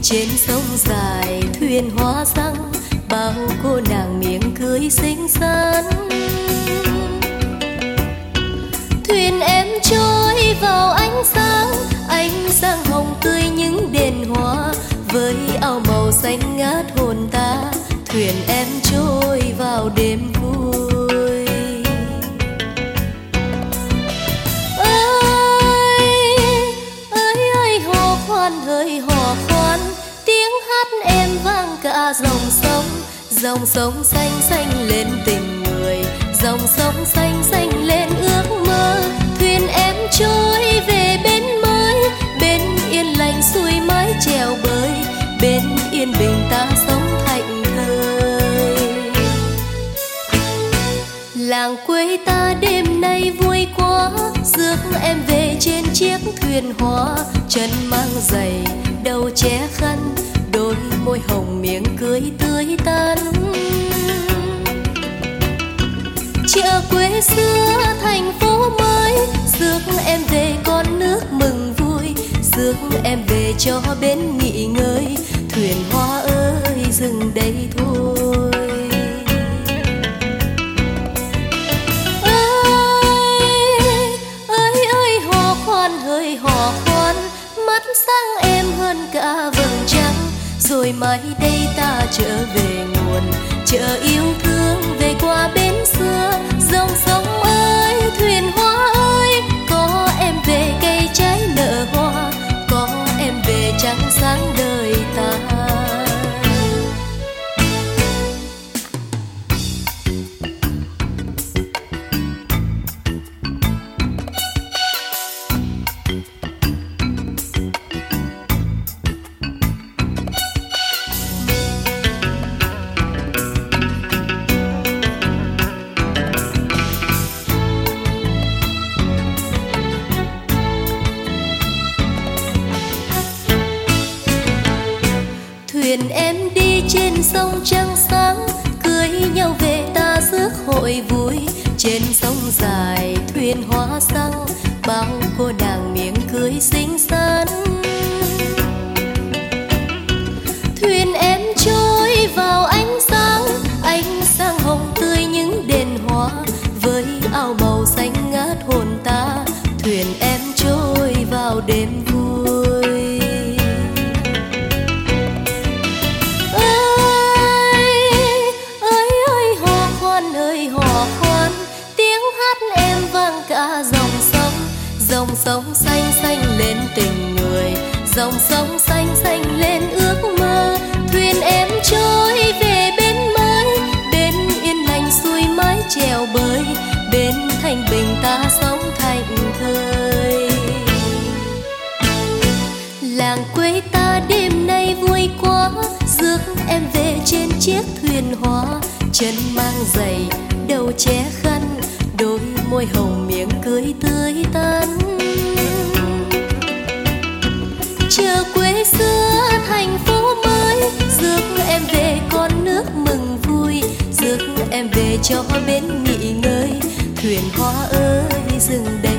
Trên sông dài thuyền hoa răng, bao cô nàng miệng cười xinh xắn. Thuyền em trôi vào ánh sáng hồng tươi những đèn hoa, với áo màu xanh ngát hồn ta. Thuyền em trôi vào đêm vui. Ơi hò khoan hỡi hò khoan, tiếng hát em vang cả dòng sông xanh xanh lên tình người, dòng sông xanh xanh lên ước mơ. Thuyền em trôi về bên mới, bên yên lành xuôi mái chèo bơi, bên yên bình ta sống thạnh thơi. Làng quê ta đêm nay vui quá, rước em về trên chiếc thuyền hoa. Chân mang giày, đầu che khăn, đôi môi hồng miệng cười tươi tắn. Chợ quê xưa thành phố mới, rước em về con nước mừng vui, rước em về cho bến nghỉ ngơi. Thuyền hoa ơi dừng đây thôi. Ơi hò khoan hỡi hò khoan, mắt sáng em hơn cả vầng trăng. Rồi mai đây ta trở về nguồn, chợ yêu thương về qua bến xưa. Dòng sông ơi thuyền hoa ơi, có em về cây trái nở hoa, có em về trăng sáng đời ta. Thuyền em đi trên sông trăng sáng, cưới nhau về ta rước hội vui. Trên sông dài thuyền hoa răng, bao cô nàng miệng cười xinh xắn. Thuyền em trôi vào ánh sáng hồng tươi những đèn hoa, với áo màu xanh ngát hồn ta. Thuyền em trôi vào đêm vui. Ơi hò khoan, tiếng hát em vang cả dòng sông xanh xanh lên tình người, dòng sông xanh xanh lên ước mơ. Thuyền em trôi về bên mới, bên yên lành xuôi mái chèo bơi, bên thanh bình ta sống thảnh thơi. Làng quê ta đêm nay vui quá, rước em về trên chiếc thuyền hoa. Chân mang giày, đầu che khăn, đôi môi hồng miệng cười tươi tắn. Chợ quê xưa thành phố mới, rước em về con nước mừng vui, rước em về cho bến nghỉ ngơi. Thuyền hoa ơi dừng đây.